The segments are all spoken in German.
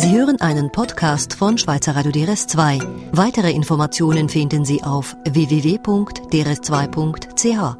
Sie hören einen Podcast von Schweizer Radio DRS2. Weitere Informationen finden Sie auf www.drs2.ch.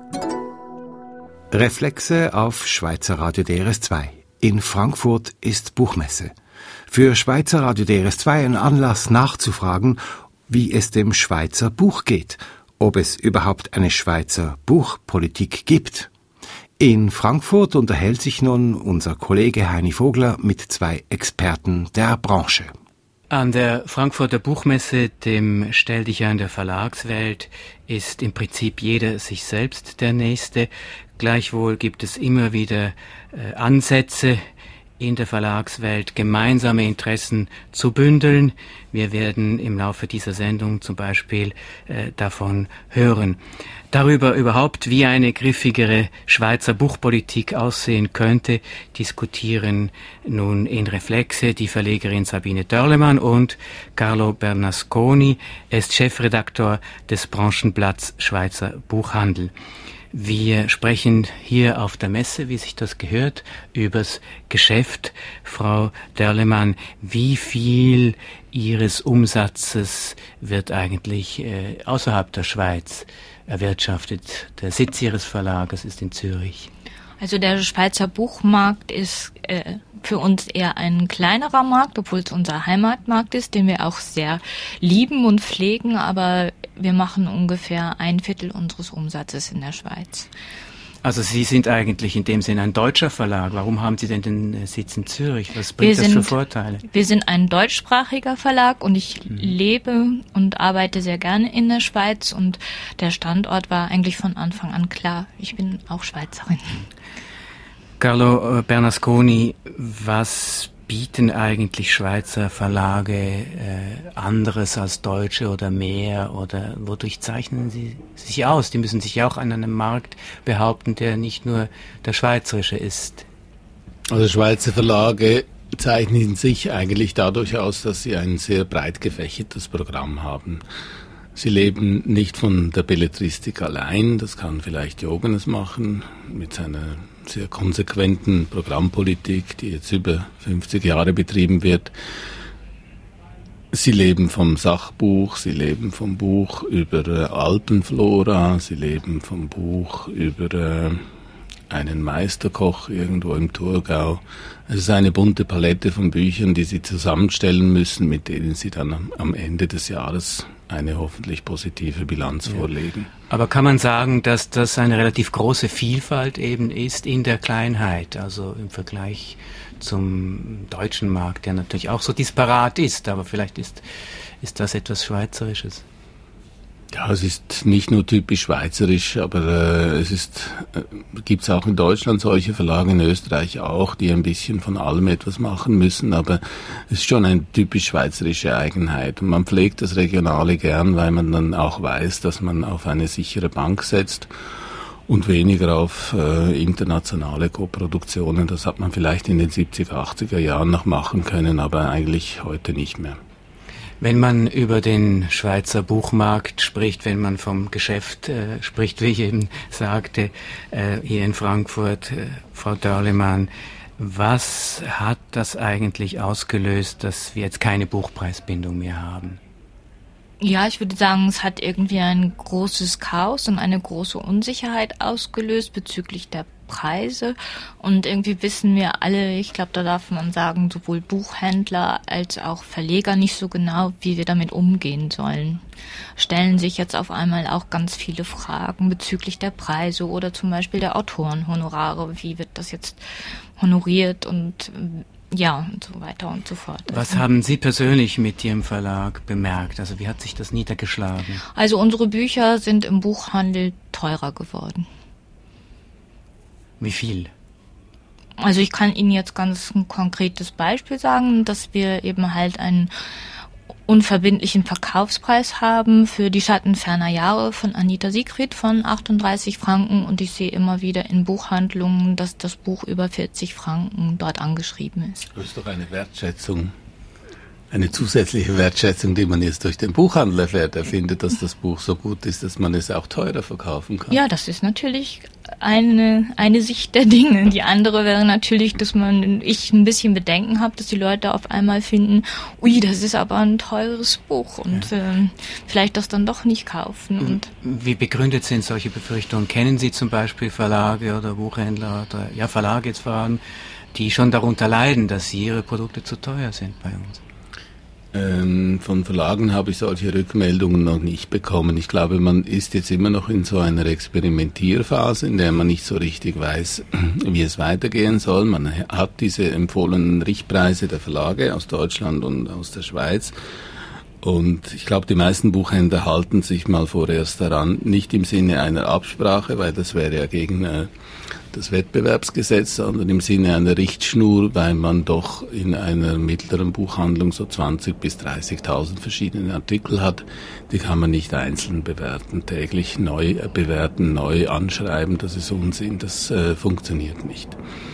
Reflexe auf Schweizer Radio DRS2. In Frankfurt ist Buchmesse. Für Schweizer Radio DRS2 ein Anlass nachzufragen, wie es dem Schweizer Buch geht, ob es überhaupt eine Schweizer Buchpolitik gibt. In Frankfurt unterhält sich nun unser Kollege Heini Vogler mit zwei Experten der Branche. An der Frankfurter Buchmesse, dem Stelldichein der Verlagswelt, ist im Prinzip jeder sich selbst der Nächste. Gleichwohl gibt es immer wieder Ansätze in der Verlagswelt, gemeinsame Interessen zu bündeln. Wir werden im Laufe dieser Sendung zum Beispiel davon hören. Darüber überhaupt, wie eine griffigere Schweizer Buchpolitik aussehen könnte, diskutieren nun in Reflexe die Verlegerin Sabine Dörlemann und Carlo Bernasconi. Er ist Chefredaktor des Branchenblatts Schweizer Buchhandel. Wir sprechen hier auf der Messe, wie sich das gehört, übers Geschäft. Frau Dörlemann, wie viel Ihres Umsatzes wird eigentlich außerhalb der Schweiz erwirtschaftet? Der Sitz Ihres Verlages ist in Zürich. Also der Schweizer Buchmarkt ist für uns eher ein kleinerer Markt, obwohl es unser Heimatmarkt ist, den wir auch sehr lieben und pflegen, aber wir machen ungefähr 1/4 unseres Umsatzes in der Schweiz. Also Sie sind eigentlich in dem Sinne ein deutscher Verlag. Warum haben Sie denn den Sitz in Zürich? Was bringt das für Vorteile? Wir sind ein deutschsprachiger Verlag und ich lebe und arbeite sehr gerne in der Schweiz und der Standort war eigentlich von Anfang an klar. Ich bin auch Schweizerin. Carlo Bernasconi, was bieten eigentlich Schweizer Verlage anderes als deutsche oder mehr, oder wodurch zeichnen sie sich aus? Die müssen sich ja auch an einem Markt behaupten, der nicht nur der schweizerische ist. Also Schweizer Verlage zeichnen sich eigentlich dadurch aus, dass sie ein sehr breit gefächertes Programm haben. Sie leben nicht von der Belletristik allein, das kann vielleicht Diogenes machen mit seiner sehr konsequenten Programmpolitik, die jetzt über 50 Jahre betrieben wird. Sie leben vom Sachbuch, sie leben vom Buch über Alpenflora, sie leben vom Buch über einen Meisterkoch irgendwo im Thurgau. Es ist eine bunte Palette von Büchern, die sie zusammenstellen müssen, mit denen sie dann am Ende des Jahres eine hoffentlich positive Bilanz vorlegen. Aber kann man sagen, dass das eine relativ große Vielfalt eben ist in der Kleinheit, also im Vergleich zum deutschen Markt, der natürlich auch so disparat ist, aber vielleicht ist das etwas Schweizerisches. Ja, es ist nicht nur typisch schweizerisch, aber gibt es auch in Deutschland solche Verlage, in Österreich auch, die ein bisschen von allem etwas machen müssen, aber es ist schon eine typisch schweizerische Eigenheit. Und man pflegt das Regionale gern, weil man dann auch weiß, dass man auf eine sichere Bank setzt und weniger auf internationale Koproduktionen. Das hat man vielleicht in den 70er, 80er Jahren noch machen können, aber eigentlich heute nicht mehr. Wenn man über den Schweizer Buchmarkt spricht, wenn man vom Geschäft spricht, wie ich eben sagte, hier in Frankfurt, Frau Dörlemann, was hat das eigentlich ausgelöst, dass wir jetzt keine Buchpreisbindung mehr haben? Ja, ich würde sagen, es hat irgendwie ein großes Chaos und eine große Unsicherheit ausgelöst bezüglich der Preise. Und irgendwie wissen wir alle, ich glaube, da darf man sagen, sowohl Buchhändler als auch Verleger nicht so genau, wie wir damit umgehen sollen. Stellen sich jetzt auf einmal auch ganz viele Fragen bezüglich der Preise oder zum Beispiel der Autorenhonorare. Wie wird das jetzt honoriert und ja, und so weiter und so fort. Was haben Sie persönlich mit Ihrem Verlag bemerkt? Also wie hat sich das niedergeschlagen? Also unsere Bücher sind im Buchhandel teurer geworden. Wie viel? Also ich kann Ihnen jetzt ganz ein konkretes Beispiel sagen, dass wir eben halt einen unverbindlichen Verkaufspreis haben für die Schatten ferner Jahre von Anita Siegfried von 38 Franken und ich sehe immer wieder in Buchhandlungen, dass das Buch über 40 Franken dort angeschrieben ist. Das ist doch eine Wertschätzung. eine zusätzliche Wertschätzung, die man jetzt durch den Buchhandel erfährt. Er findet, dass das Buch so gut ist, dass man es auch teurer verkaufen kann. Ja, das ist natürlich eine Sicht der Dinge. Die andere wäre natürlich, dass ich ein bisschen Bedenken habe, dass die Leute auf einmal finden, ui, das ist aber ein teures Buch und vielleicht das dann doch nicht kaufen. Und wie begründet sind solche Befürchtungen? Kennen Sie zum Beispiel Verlage oder Buchhändler oder Verlage jetzt vor allem, die schon darunter leiden, dass ihre Produkte zu teuer sind bei uns? Von Verlagen habe ich solche Rückmeldungen noch nicht bekommen. Ich glaube, man ist jetzt immer noch in so einer Experimentierphase, in der man nicht so richtig weiß, wie es weitergehen soll. Man hat diese empfohlenen Richtpreise der Verlage aus Deutschland und aus der Schweiz. Und ich glaube, die meisten Buchhändler halten sich mal vorerst daran, nicht im Sinne einer Absprache, weil das wäre ja gegen das Wettbewerbsgesetz, sondern im Sinne einer Richtschnur, weil man doch in einer mittleren Buchhandlung so 20.000 bis 30.000 verschiedene Artikel hat. Die kann man nicht einzeln bewerten, täglich neu bewerten, neu anschreiben. Das ist Unsinn, das funktioniert nicht.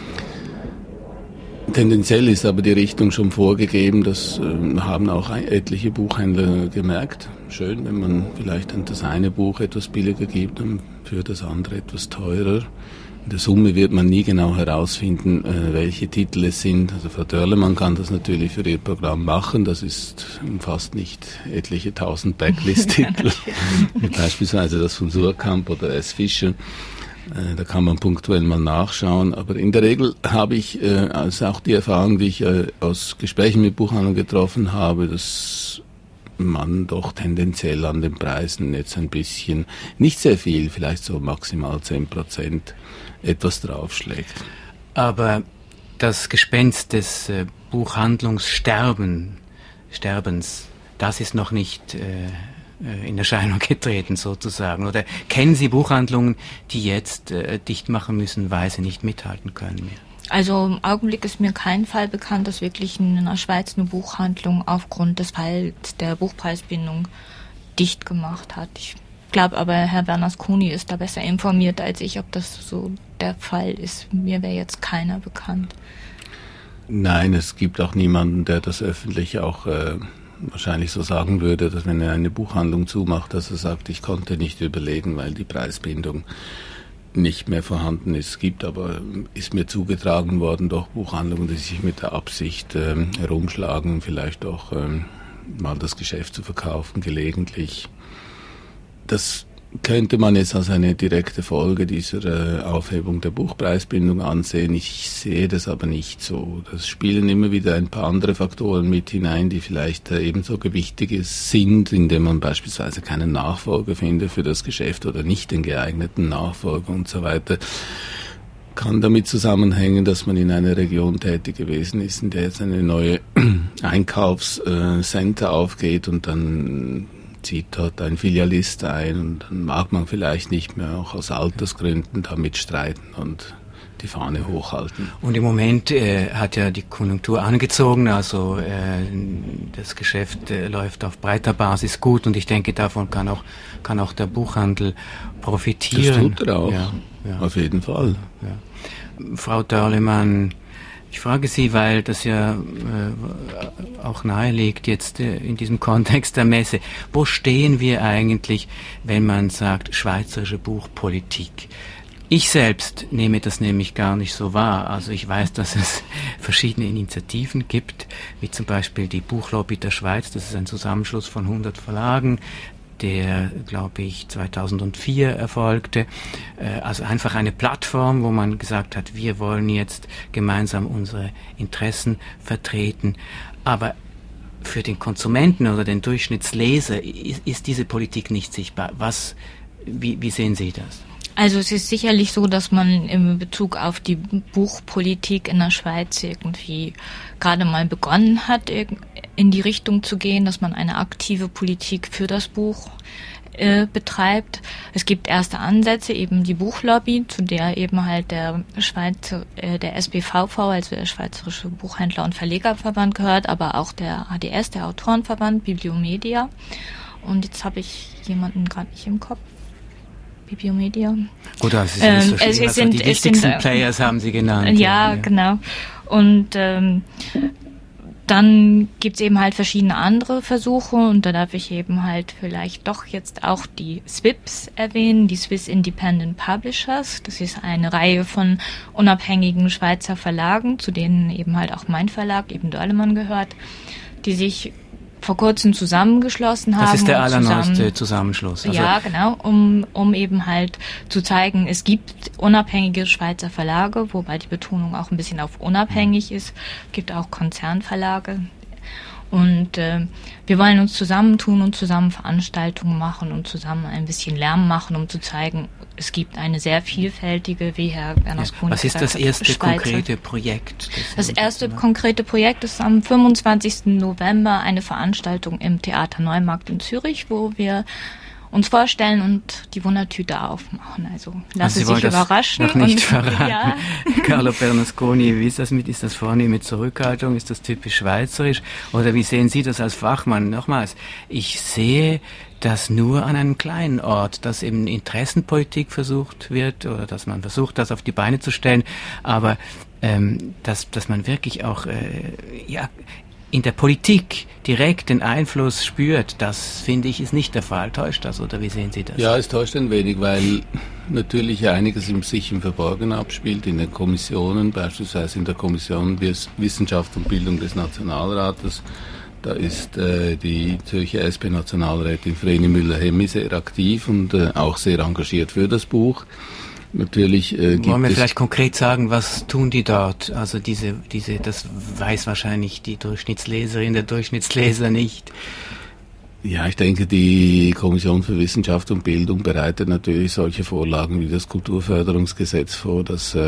Tendenziell ist aber die Richtung schon vorgegeben, das haben auch etliche Buchhändler gemerkt. Schön, wenn man vielleicht das eine Buch etwas billiger gibt und für das andere etwas teurer. In der Summe wird man nie genau herausfinden, welche Titel es sind. Also Frau Dörlemann kann das natürlich für ihr Programm machen. Das umfasst nicht etliche 1000 Backlist-Titel, beispielsweise das von Surkamp oder S. Fischer. Da kann man punktuell mal nachschauen. Aber in der Regel habe ich, also auch die Erfahrung, die ich aus Gesprächen mit Buchhandlern getroffen habe, dass man doch tendenziell an den Preisen jetzt ein bisschen, nicht sehr viel, vielleicht so maximal 10% etwas draufschlägt. Aber das Gespenst des Buchhandlungssterbens, das ist noch nicht in Erscheinung getreten sozusagen. Oder kennen Sie Buchhandlungen, die jetzt dicht machen müssen, weil sie nicht mithalten können mehr? Also im Augenblick ist mir kein Fall bekannt, dass wirklich in der Schweiz eine Buchhandlung aufgrund des Falls der Buchpreisbindung dicht gemacht hat. Ich glaube aber, Herr Bernasconi ist da besser informiert als ich, ob das so der Fall ist. Mir wäre jetzt keiner bekannt. Nein, es gibt auch niemanden, der das öffentlich auch wahrscheinlich so sagen würde, dass wenn er eine Buchhandlung zumacht, dass er sagt, ich konnte nicht überleben, weil die Preisbindung nicht mehr vorhanden ist. Es gibt aber, ist mir zugetragen worden, doch Buchhandlungen, die sich mit der Absicht herumschlagen, vielleicht auch mal das Geschäft zu verkaufen, gelegentlich. Das könnte man jetzt als eine direkte Folge dieser Aufhebung der Buchpreisbindung ansehen. Ich sehe das aber nicht so. Das spielen immer wieder ein paar andere Faktoren mit hinein, die vielleicht ebenso gewichtig sind, indem man beispielsweise keinen Nachfolger findet für das Geschäft oder nicht den geeigneten Nachfolger und so weiter. Kann damit zusammenhängen, dass man in einer Region tätig gewesen ist, in der jetzt eine neue Einkaufscenter aufgeht und dann zieht dort ein Filialist ein und dann mag man vielleicht nicht mehr auch aus Altersgründen damit streiten und die Fahne hochhalten. Und im Moment hat ja die Konjunktur angezogen, also das Geschäft läuft auf breiter Basis gut und ich denke, davon kann auch der Buchhandel profitieren. Das tut er auch, ja. Auf jeden Fall. Ja. Frau Dörlemann, ich frage Sie, weil das ja auch nahe liegt jetzt in diesem Kontext der Messe. Wo stehen wir eigentlich, wenn man sagt, schweizerische Buchpolitik? Ich selbst nehme das nämlich gar nicht so wahr. Also ich weiß, dass es verschiedene Initiativen gibt, wie zum Beispiel die Buchlobby der Schweiz. Das ist ein Zusammenschluss von 100 Verlagen, der, glaube ich, 2004 erfolgte. Also einfach eine Plattform, wo man gesagt hat, wir wollen jetzt gemeinsam unsere Interessen vertreten. Aber für den Konsumenten oder den Durchschnittsleser ist diese Politik nicht sichtbar. Wie sehen Sie das? Also es ist sicherlich so, dass man in Bezug auf die Buchpolitik in der Schweiz irgendwie gerade mal begonnen hat, in die Richtung zu gehen, dass man eine aktive Politik für das Buch betreibt. Es gibt erste Ansätze, eben die Buchlobby, zu der eben halt der SBVV, also der Schweizerische Buchhändler- und Verlegerverband gehört, aber auch der ADS, der Autorenverband, Bibliomedia. Und jetzt habe ich jemanden gerade nicht im Kopf. Bibliomedia. Gut, das ist nicht so schlimm. Also die wichtigsten Players haben Sie genannt. Ja, genau. Und dann gibt's eben halt verschiedene andere Versuche und da darf ich eben halt vielleicht doch jetzt auch die SWIPs erwähnen, die Swiss Independent Publishers. Das ist eine Reihe von unabhängigen Schweizer Verlagen, zu denen eben halt auch mein Verlag, eben Dörlemann, gehört, die sich vor kurzem zusammengeschlossen haben. Das ist der allerneueste Zusammenschluss. Also ja, genau, um eben halt zu zeigen, es gibt unabhängige Schweizer Verlage, wobei die Betonung auch ein bisschen auf unabhängig ist. Es gibt auch Konzernverlage. Und wir wollen uns zusammentun und zusammen Veranstaltungen machen und zusammen ein bisschen Lärm machen, um zu zeigen, es gibt eine sehr vielfältige, wie Herr Bernasconi Was ist das erste Schweizer. konkrete Projekt? Das erste konkrete Projekt ist am 25. November eine Veranstaltung im Theater Neumarkt in Zürich, wo wir uns vorstellen und die Wundertüte aufmachen. Also lassen Sie sich überraschen. Noch nicht verraten. Ja. Carlo Bernasconi, wie ist das ist das vornehme Zurückhaltung? Ist das typisch schweizerisch? Oder wie sehen Sie das als Fachmann? Nochmals, ich sehe das nur an einem kleinen Ort, dass eben Interessenpolitik versucht wird oder dass man versucht, das auf die Beine zu stellen, aber dass man wirklich auch in der Politik direkt den Einfluss spürt, das finde ich ist nicht der Fall. Täuscht das oder wie sehen Sie das? Ja, es täuscht ein wenig, weil natürlich einiges sich im Verborgenen abspielt, in den Kommissionen, beispielsweise in der Kommission Wissenschaft und Bildung des Nationalrates. Da ist die Zürcher SP-Nationalrätin Vreni Müller-Hemmi sehr aktiv und auch sehr engagiert für das Buch. Natürlich wollen wir vielleicht konkret sagen, was tun die dort? Also das weiß wahrscheinlich die Durchschnittsleserin, der Durchschnittsleser nicht. Ja, ich denke, die Kommission für Wissenschaft und Bildung bereitet natürlich solche Vorlagen wie das Kulturförderungsgesetz vor, das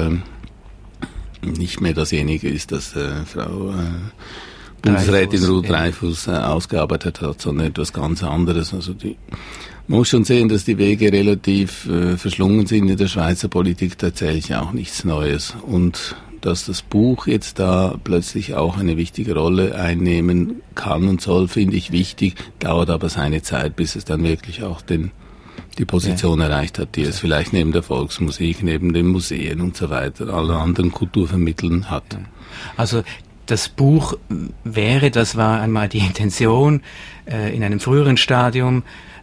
nicht mehr dasjenige ist, das Frau Bundesrätin Ruth Dreifuss ausgearbeitet hat, sondern etwas ganz anderes. Also man muss schon sehen, dass die Wege relativ verschlungen sind in der Schweizer Politik, da erzähle ich auch nichts Neues. Und dass das Buch jetzt da plötzlich auch eine wichtige Rolle einnehmen kann und soll, finde ich wichtig, dauert aber seine Zeit, bis es dann wirklich auch die Position erreicht hat, die es vielleicht neben der Volksmusik, neben den Museen und so weiter, alle anderen Kulturvermitteln hat. Also das Buch das war einmal die Intention in einem früheren Stadium,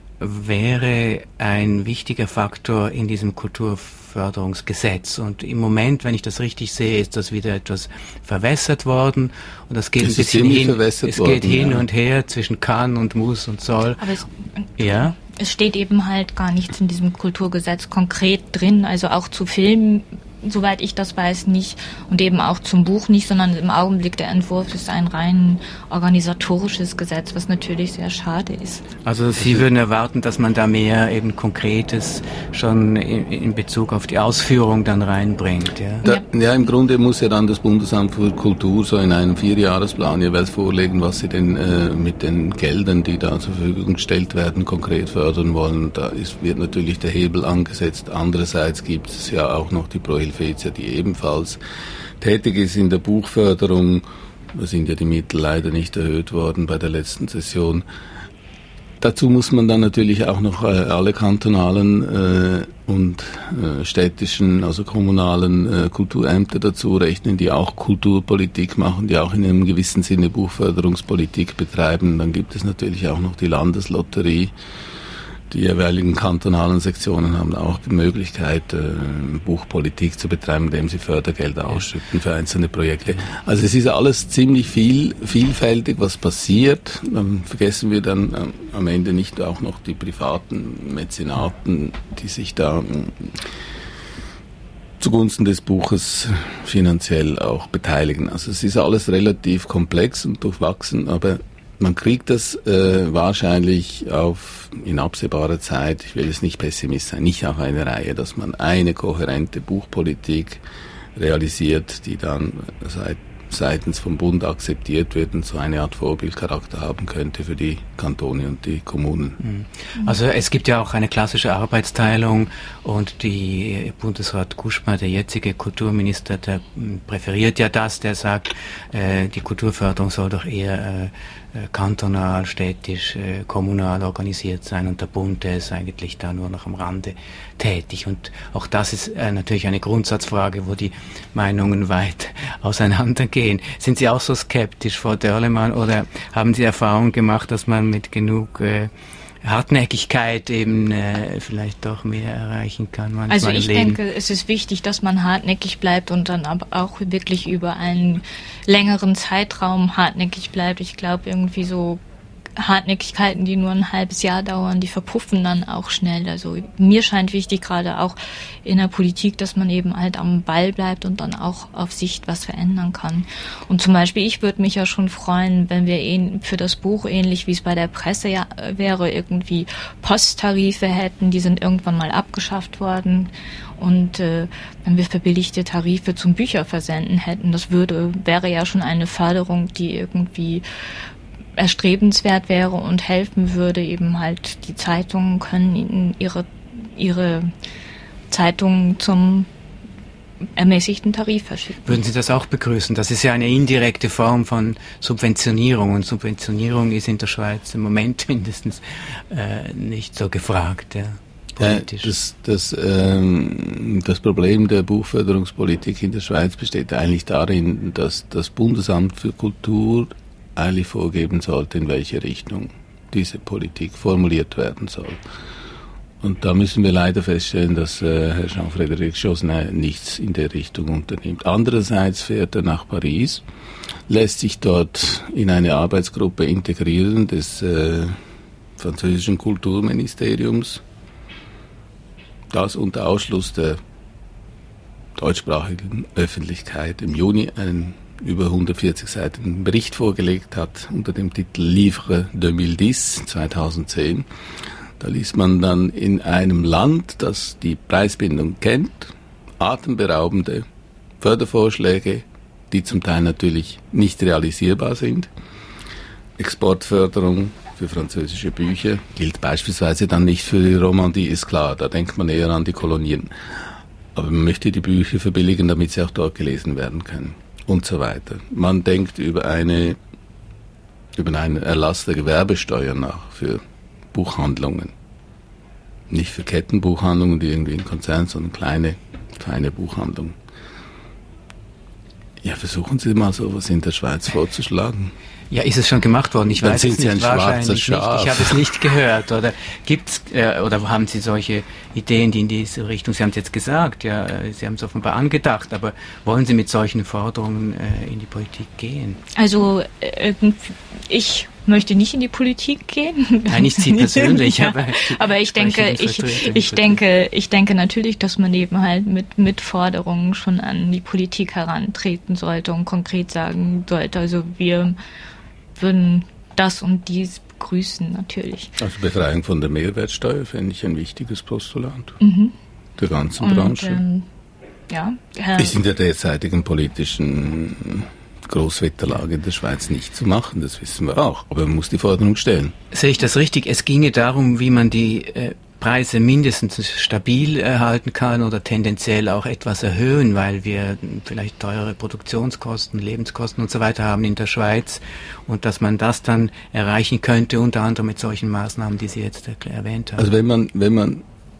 wäre ein wichtiger Faktor in diesem Kulturförderungsgesetz. Und im Moment, wenn ich das richtig sehe, ist das wieder etwas verwässert worden. Und das geht ein bisschen hin und her zwischen kann und muss und soll. Aber es steht eben halt gar nichts in diesem Kulturgesetz konkret drin, also auch zu Filmen, soweit ich das weiß, nicht und eben auch zum Buch nicht, sondern im Augenblick der Entwurf ist ein rein organisatorisches Gesetz, was natürlich sehr schade ist. Also Sie würden erwarten, dass man da mehr eben Konkretes schon in Bezug auf die Ausführung dann reinbringt, ja? Ja, im Grunde muss ja dann das Bundesamt für Kultur so in einem 4-Jahresplan jeweils vorlegen, was sie denn mit den Geldern, die da zur Verfügung gestellt werden, konkret fördern wollen. Da wird natürlich der Hebel angesetzt. Andererseits gibt es ja auch noch die Pro Helvetia, die ebenfalls tätig ist in der Buchförderung. Da sind ja die Mittel leider nicht erhöht worden bei der letzten Session. Dazu muss man dann natürlich auch noch alle kantonalen und städtischen, also kommunalen Kulturämter dazu rechnen, die auch Kulturpolitik machen, die auch in einem gewissen Sinne Buchförderungspolitik betreiben. Dann gibt es natürlich auch noch die Landeslotterie. Die jeweiligen kantonalen Sektionen haben auch die Möglichkeit, Buchpolitik zu betreiben, indem sie Fördergelder ausschütten für einzelne Projekte. Also es ist alles ziemlich vielfältig, was passiert. Dann vergessen wir dann am Ende nicht auch noch die privaten Mäzenaten, die sich da zugunsten des Buches finanziell auch beteiligen. Also es ist alles relativ komplex und durchwachsen, aber man kriegt das wahrscheinlich in absehbarer Zeit, ich will jetzt nicht Pessimist sein, nicht auf eine Reihe, dass man eine kohärente Buchpolitik realisiert, die dann seitens vom Bund akzeptiert wird und so eine Art Vorbildcharakter haben könnte für die Kantone und die Kommunen. Also es gibt ja auch eine klassische Arbeitsteilung und die Bundesrat Kuschma, der jetzige Kulturminister, der präferiert ja das, der sagt, die Kulturförderung soll doch eher kantonal, städtisch, kommunal organisiert sein und der Bund, der ist eigentlich da nur noch am Rande tätig. Und auch das ist natürlich eine Grundsatzfrage, wo die Meinungen weit auseinander gehen. Sind Sie auch so skeptisch, Frau Dörlemann, oder haben Sie Erfahrung gemacht, dass man mit genug Hartnäckigkeit eben vielleicht doch mehr erreichen kann manchmal Also ich im Leben? denke, es ist wichtig, dass man hartnäckig bleibt und dann aber auch wirklich über einen längeren Zeitraum hartnäckig bleibt. Ich glaube, irgendwie so Hartnäckigkeiten, die nur ein halbes Jahr dauern, die verpuffen dann auch schnell. Also mir scheint wichtig, gerade auch in der Politik, dass man eben halt am Ball bleibt und dann auch auf Sicht was verändern kann. Und zum Beispiel, ich würde mich ja schon freuen, wenn wir für das Buch, ähnlich wie es bei der Presse ja wäre, irgendwie Posttarife hätten, die sind irgendwann mal abgeschafft worden. Und wenn wir verbilligte Tarife zum Bücherversenden hätten, wäre ja schon eine Förderung, die irgendwie erstrebenswert wäre und helfen würde, eben halt die Zeitungen können ihre Zeitungen zum ermäßigten Tarif verschicken. Würden Sie das auch begrüßen? Das ist ja eine indirekte Form von Subventionierung, und Subventionierung ist in der Schweiz im Moment mindestens nicht so gefragt. Ja. Politisch. Das Problem der Buchförderungspolitik in der Schweiz besteht eigentlich darin, dass das Bundesamt für Kultur eigentlich vorgeben sollte, in welche Richtung diese Politik formuliert werden soll. Und da müssen wir leider feststellen, dass Herr Jean-Frédéric Josselin nichts in der Richtung unternimmt. Andererseits fährt er nach Paris, lässt sich dort in eine Arbeitsgruppe integrieren des französischen Kulturministeriums, das unter Ausschluss der deutschsprachigen Öffentlichkeit im Juni einen über 140 Seiten Bericht vorgelegt hat unter dem Titel Livre 2010, 2010. Da liest man dann in einem Land, das die Preisbindung kennt, atemberaubende Fördervorschläge, die zum Teil natürlich nicht realisierbar sind. Exportförderung für französische Bücher gilt beispielsweise dann nicht für die Romandie, ist klar, da denkt man eher an die Kolonien. Aber man möchte die Bücher verbilligen, damit sie auch dort gelesen werden können. Und so weiter. Man denkt über einen Erlass der Gewerbesteuer nach für Buchhandlungen. Nicht für Kettenbuchhandlungen, die irgendwie in Konzernen, sondern kleine, feine Buchhandlungen. Ja, versuchen Sie mal sowas in der Schweiz vorzuschlagen. Ja, ist es schon gemacht worden? Ich weiß es nicht, wahrscheinlich nicht. Ich habe es nicht gehört. Oder gibt's oder haben Sie solche Ideen, die in diese Richtung? Sie haben es jetzt gesagt, ja, Sie haben es offenbar angedacht, aber wollen Sie mit solchen Forderungen in die Politik gehen? Also ich möchte nicht in die Politik gehen. Nein, nicht Sie persönlich, ja, aber ich denke natürlich, dass man eben halt mit Forderungen schon an die Politik herantreten sollte und konkret sagen sollte, also wir würden das und dies begrüßen, natürlich. Also Befreiung von der Mehrwertsteuer fände ich ein wichtiges Postulat der ganzen Branche. Ist in der derzeitigen politischen Großwetterlage in der Schweiz nicht zu machen, das wissen wir auch. Aber man muss die Forderung stellen. Sehe ich das richtig? Es ginge darum, wie man die Preise mindestens stabil erhalten kann oder tendenziell auch etwas erhöhen, weil wir vielleicht teure Produktionskosten, Lebenskosten und so weiter haben in der Schweiz, und dass man das dann erreichen könnte, unter anderem mit solchen Maßnahmen, die Sie jetzt erwähnt haben. Also wenn man,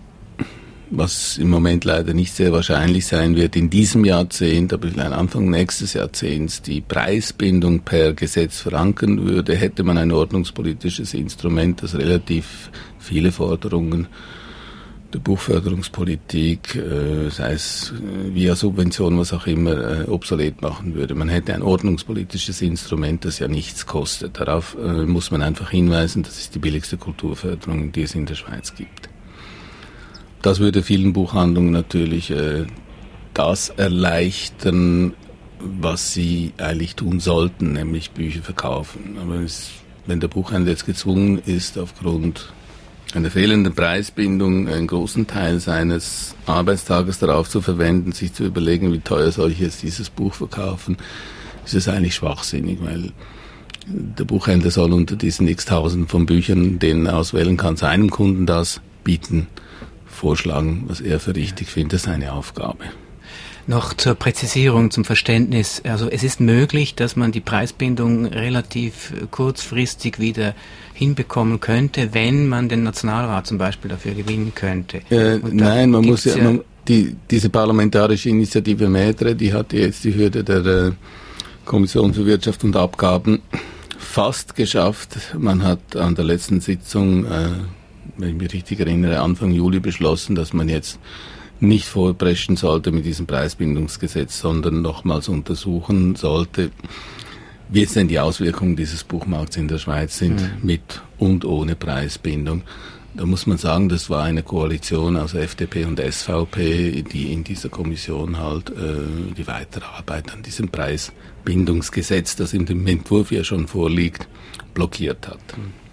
was im Moment leider nicht sehr wahrscheinlich sein wird, in diesem Jahrzehnt, aber vielleicht Anfang nächstes Jahrzehnts die Preisbindung per Gesetz verankern würde, hätte man ein ordnungspolitisches Instrument, das relativ viele Forderungen der Buchförderungspolitik, sei es via Subventionen, was auch immer, obsolet machen würde. Man hätte ein ordnungspolitisches Instrument, das ja nichts kostet. Darauf muss man einfach hinweisen, das ist die billigste Kulturförderung, die es in der Schweiz gibt. Das würde vielen Buchhandlungen natürlich das erleichtern, was sie eigentlich tun sollten, nämlich Bücher verkaufen. Aber wenn der Buchhändler jetzt gezwungen ist, aufgrund einer fehlenden Preisbindung einen großen Teil seines Arbeitstages darauf zu verwenden, sich zu überlegen, wie teuer soll ich jetzt dieses Buch verkaufen, ist es eigentlich schwachsinnig, weil der Buchhändler soll unter diesen x-Tausenden von Büchern, denen er auswählen kann, seinem Kunden das bieten, vorschlagen, was er für richtig findet, das ist seine Aufgabe. Noch zur Präzisierung, zum Verständnis. Also es ist möglich, dass man die Preisbindung relativ kurzfristig wieder hinbekommen könnte, wenn man den Nationalrat zum Beispiel dafür gewinnen könnte. Nein, man muss diese parlamentarische Initiative Maître, die hatte jetzt die Hürde der Kommission für Wirtschaft und Abgaben fast geschafft. Man hat an der letzten Sitzung, wenn ich mich richtig erinnere, Anfang Juli beschlossen, dass man jetzt nicht vorpreschen sollte mit diesem Preisbindungsgesetz, sondern nochmals untersuchen sollte, wie jetzt denn die Auswirkungen dieses Buchmarkts in der Schweiz sind, mit und ohne Preisbindung. Da muss man sagen, das war eine Koalition aus FDP und SVP, die in dieser Kommission halt die weitere Arbeit an diesem Preisbindungsgesetz, das in dem Entwurf ja schon vorliegt, blockiert hat.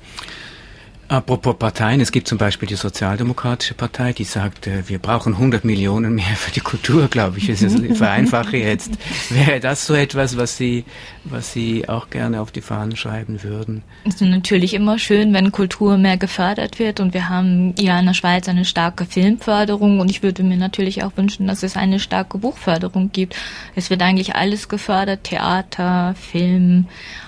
Apropos Parteien, es gibt zum Beispiel die Sozialdemokratische Partei, die sagt, wir brauchen 100 Millionen mehr für die Kultur, glaube ich. Ich vereinfache jetzt. Wäre das so etwas, was Sie auch gerne auf die Fahnen schreiben würden? Es ist natürlich immer schön, wenn Kultur mehr gefördert wird, und wir haben ja in der Schweiz eine starke Filmförderung, und ich würde mir natürlich auch wünschen, dass es eine starke Buchförderung gibt. Es wird eigentlich alles gefördert, Theater, Film,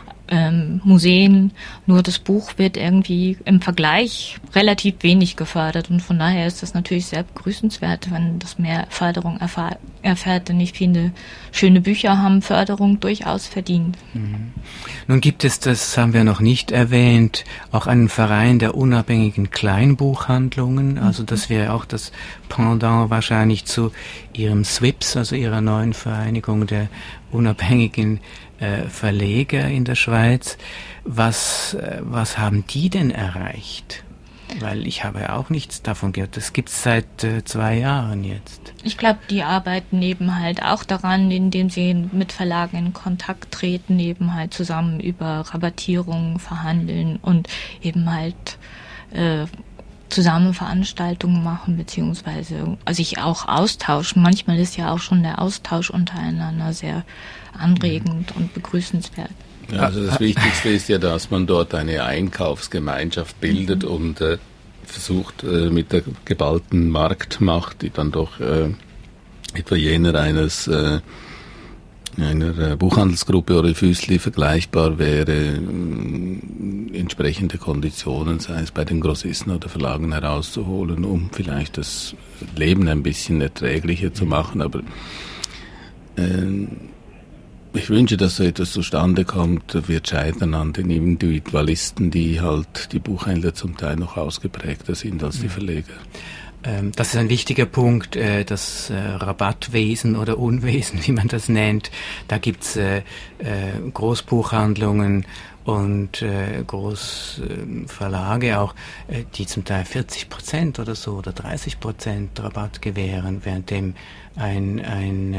Museen, nur das Buch wird irgendwie im Vergleich relativ wenig gefördert, und von daher ist das natürlich sehr begrüßenswert, wenn das mehr Förderung erfährt, denn ich finde, schöne Bücher haben Förderung durchaus verdient. Nun gibt es, das haben wir noch nicht erwähnt, auch einen Verein der unabhängigen Kleinbuchhandlungen, also das wäre auch das Pendant wahrscheinlich zu Ihrem SWIPS, also Ihrer neuen Vereinigung der unabhängigen Verleger in der Schweiz. Was haben die denn erreicht? Weil ich habe ja auch nichts davon gehört. Das gibt es seit 2 Jahren jetzt. Ich glaube, die arbeiten eben halt auch daran, indem sie mit Verlagen in Kontakt treten, eben halt zusammen über Rabattierungen verhandeln und eben halt zusammen Veranstaltungen machen, beziehungsweise sich auch austauschen. Manchmal ist ja auch schon der Austausch untereinander sehr anregend und begrüßenswert. Ja, also das Wichtigste ist ja, dass man dort eine Einkaufsgemeinschaft bildet und versucht mit der geballten Marktmacht, die dann doch etwa jener einer Buchhandelsgruppe oder Füßli vergleichbar wäre, entsprechende Konditionen, sei es bei den Grossisten oder Verlagen, herauszuholen, um vielleicht das Leben ein bisschen erträglicher zu machen. Aber ich wünsche, dass so etwas zustande kommt, wird scheitern an den Individualisten, die halt die Buchhändler zum Teil noch ausgeprägter sind als die Verleger. Das ist ein wichtiger Punkt, das Rabattwesen oder Unwesen, wie man das nennt. Da gibt's Großbuchhandlungen und Großverlage auch, die zum Teil 40% oder so oder 30% Rabatt gewähren, währenddem ein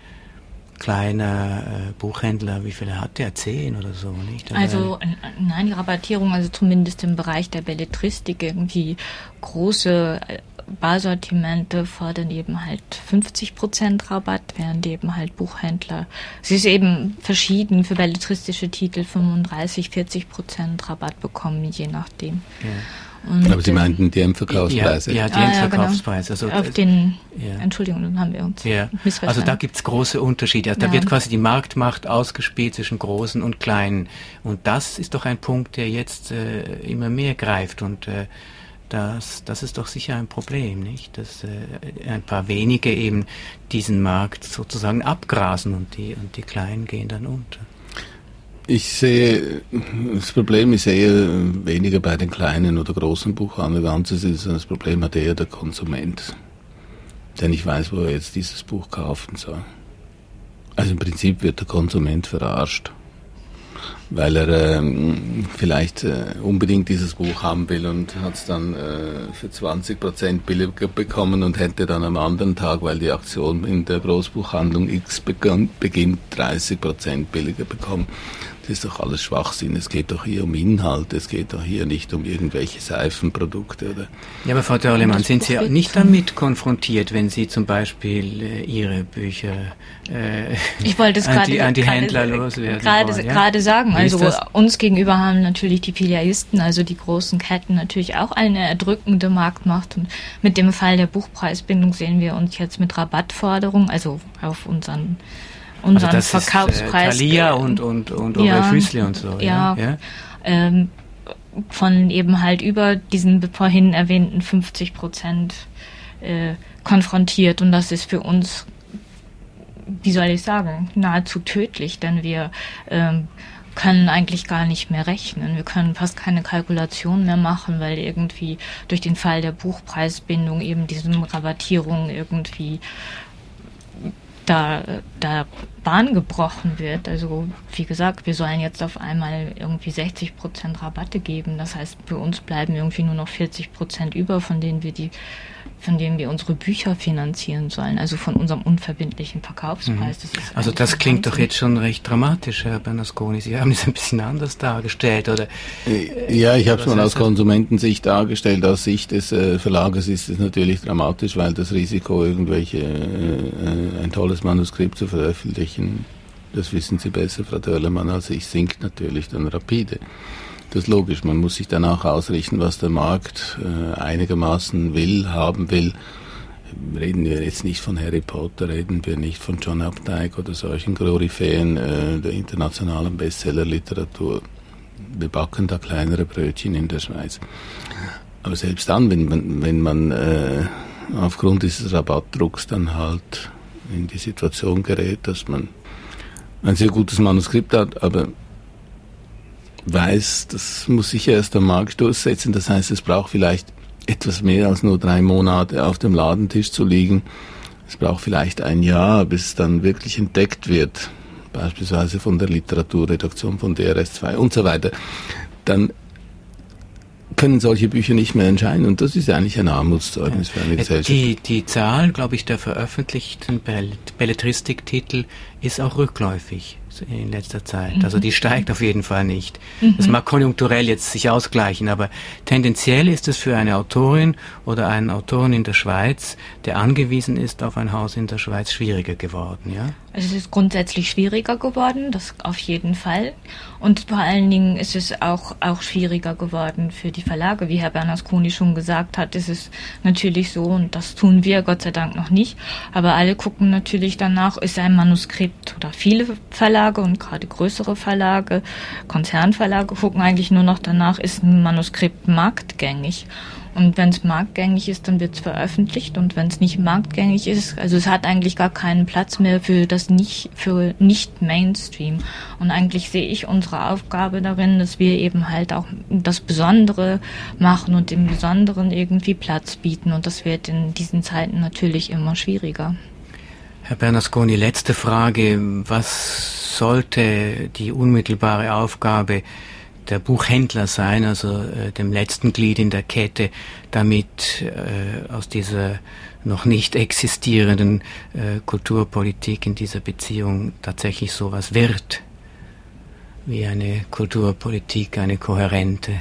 kleiner Buchhändler, wie viele hat der? 10 oder so, nicht? Also nein, die Rabattierung, also zumindest im Bereich der Belletristik, irgendwie große Barsortimente fordern eben halt 50% Rabatt, während eben halt Buchhändler, es ist eben verschieden, für belletristische Titel 35-40% Rabatt bekommen, je nachdem. Ja. Und, aber Sie meinten die Endverkaufspreise? Ja, die Endverkaufspreise. Genau. Also, auf den, Entschuldigung, dann haben wir uns missverstanden. Also da gibt's große Unterschiede. Also da wird quasi die Marktmacht ausgespielt zwischen Großen und Kleinen. Und das ist doch ein Punkt, der jetzt immer mehr greift. Und das ist doch sicher ein Problem, nicht? Dass ein paar wenige eben diesen Markt sozusagen abgrasen und die Kleinen gehen dann unter. Ich sehe, das Problem ist eher weniger bei den kleinen oder großen Buchhandlern, das Problem hat eher der Konsument, der nicht weiß, wo er jetzt dieses Buch kaufen soll. Also im Prinzip wird der Konsument verarscht, weil er vielleicht unbedingt dieses Buch haben will und hat es dann für 20% billiger bekommen und hätte dann am anderen Tag, weil die Aktion in der Großbuchhandlung X beginnt, 30% billiger bekommen. Das ist doch alles Schwachsinn. Es geht doch hier um Inhalt, es geht doch hier nicht um irgendwelche Seifenprodukte. Oder? Ja, aber Frau Dörlemann, sind Sie nicht damit konfrontiert, wenn Sie zum Beispiel Ihre Bücher ich wollte es an die Händler loswerden wollen? Gerade sagen, also uns gegenüber haben natürlich die Filialisten, also die großen Ketten, natürlich auch eine erdrückende Marktmacht. Und mit dem Fall der Buchpreisbindung sehen wir uns jetzt mit Rabattforderungen, also auf unseren Verkaufspreis. Thalia und Füßli und so. Ja. Von eben halt über diesen vorhin erwähnten 50% konfrontiert, und das ist für uns wie soll ich sagen, nahezu tödlich, denn wir können eigentlich gar nicht mehr rechnen. Wir können fast keine Kalkulation mehr machen, weil irgendwie durch den Fall der Buchpreisbindung eben diese Rabattierung irgendwie da Bahn gebrochen wird. Also wie gesagt, wir sollen jetzt auf einmal irgendwie 60% Rabatte geben. Das heißt, für uns bleiben irgendwie nur noch 40% über, von denen wir unsere Bücher finanzieren sollen, also von unserem unverbindlichen Verkaufspreis. Das klingt doch jetzt schon recht dramatisch, Herr Bernasconi. Sie haben es ein bisschen anders dargestellt, oder? Ja, ich habe es mal aus Konsumentensicht dargestellt. Aus Sicht des Verlages ist es natürlich dramatisch, weil das Risiko, ein tolles Manuskript zu veröffentlichen, das wissen Sie besser, Frau Dörlemann, als ich, sinkt natürlich dann rapide. Das ist logisch, man muss sich dann auch ausrichten, was der Markt einigermaßen haben will. Reden wir jetzt nicht von Harry Potter, reden wir nicht von John Updike oder solchen Koryphäen der internationalen Bestsellerliteratur. Wir backen da kleinere Brötchen in der Schweiz. Aber selbst dann, wenn man aufgrund dieses Rabattdrucks dann halt in die Situation gerät, dass man ein sehr gutes Manuskript hat, aber weiß, das muss sich erst am Markt durchsetzen. Das heißt, es braucht vielleicht etwas mehr als nur 3 Monate auf dem Ladentisch zu liegen. Es braucht vielleicht ein Jahr, bis es dann wirklich entdeckt wird, beispielsweise von der Literaturredaktion von DRS2 und so weiter. Dann können solche Bücher nicht mehr erscheinen, und das ist eigentlich ein Armutszeugnis für eine Gesellschaft. Die Zahl, glaube ich, der veröffentlichten Belletristiktitel ist auch rückläufig in letzter Zeit. Also die steigt auf jeden Fall nicht. Das mag konjunkturell jetzt sich ausgleichen, aber tendenziell ist es für eine Autorin oder einen Autoren in der Schweiz, der angewiesen ist auf ein Haus in der Schweiz, schwieriger geworden, ja? Es ist grundsätzlich schwieriger geworden, das auf jeden Fall. Und vor allen Dingen ist es auch schwieriger geworden für die Verlage. Wie Herr Bernasconi schon gesagt hat, ist es natürlich so, und das tun wir Gott sei Dank noch nicht, aber alle gucken natürlich danach, ist ein Manuskript, oder viele Verlage und gerade größere Verlage, Konzernverlage gucken eigentlich nur noch danach, ist ein Manuskript marktgängig. Und wenn es marktgängig ist, dann wird es veröffentlicht, und wenn es nicht marktgängig ist, also es hat eigentlich gar keinen Platz mehr für nicht Mainstream. Und eigentlich sehe ich unsere Aufgabe darin, dass wir eben halt auch das Besondere machen und dem Besonderen irgendwie Platz bieten, und das wird in diesen Zeiten natürlich immer schwieriger. Herr Bernasconi, letzte Frage. Was sollte die unmittelbare Aufgabe der Buchhändler sein, also dem letzten Glied in der Kette, damit aus dieser noch nicht existierenden Kulturpolitik in dieser Beziehung tatsächlich sowas wird, wie eine Kulturpolitik, eine kohärente?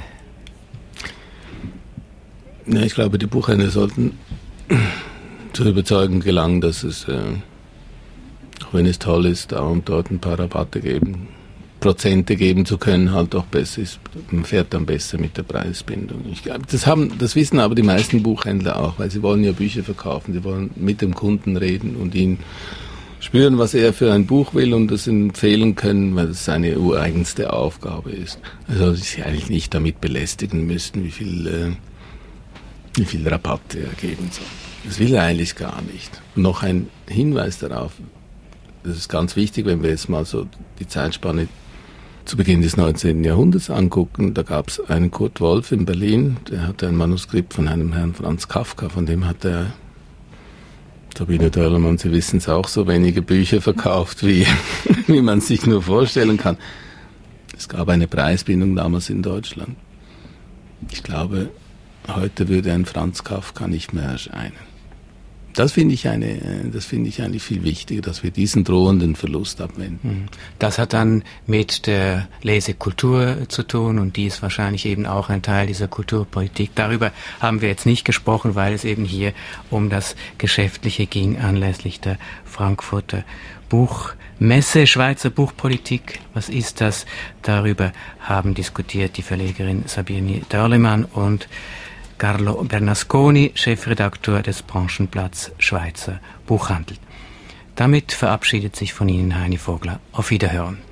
Ja, ich glaube, die Buchhändler sollten zur Überzeugung gelangen, dass es, auch wenn es toll ist, da und dort ein paar Rabatte Prozente geben zu können, halt auch besser ist. Man fährt dann besser mit der Preisbindung. Ich glaube, das wissen aber die meisten Buchhändler auch, weil sie wollen ja Bücher verkaufen, sie wollen mit dem Kunden reden und ihn spüren, was er für ein Buch will, und das empfehlen können, weil das seine ureigenste Aufgabe ist. Also sie eigentlich nicht damit belästigen müssten, wie viel Rabatt er geben soll. Das will er eigentlich gar nicht. Und noch ein Hinweis darauf, das ist ganz wichtig, wenn wir jetzt mal so die Zeitspanne zu Beginn des 19. Jahrhunderts angucken. Da gab es einen Kurt Wolf in Berlin, der hatte ein Manuskript von einem Herrn Franz Kafka, von dem hat er, Sabine Dörlemann, Sie wissen es auch, so wenige Bücher verkauft, wie man sich nur vorstellen kann. Es gab eine Preisbindung damals in Deutschland. Ich glaube, heute würde ein Franz Kafka nicht mehr erscheinen. Das finde ich eigentlich viel wichtiger, dass wir diesen drohenden Verlust abwenden. Das hat dann mit der Lesekultur zu tun, und die ist wahrscheinlich eben auch ein Teil dieser Kulturpolitik. Darüber haben wir jetzt nicht gesprochen, weil es eben hier um das Geschäftliche ging anlässlich der Frankfurter Buchmesse. Schweizer Buchpolitik, was ist das? Darüber haben diskutiert die Verlegerin Sabine Dörlemann und Carlo Bernasconi, Chefredakteur des Branchenblatts Schweizer Buchhandel. Damit verabschiedet sich von Ihnen Heini Vogler. Auf Wiederhören.